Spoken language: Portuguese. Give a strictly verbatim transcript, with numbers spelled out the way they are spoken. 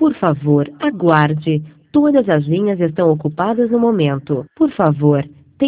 Por favor, aguarde. Todas as linhas estão ocupadas no momento. Por favor,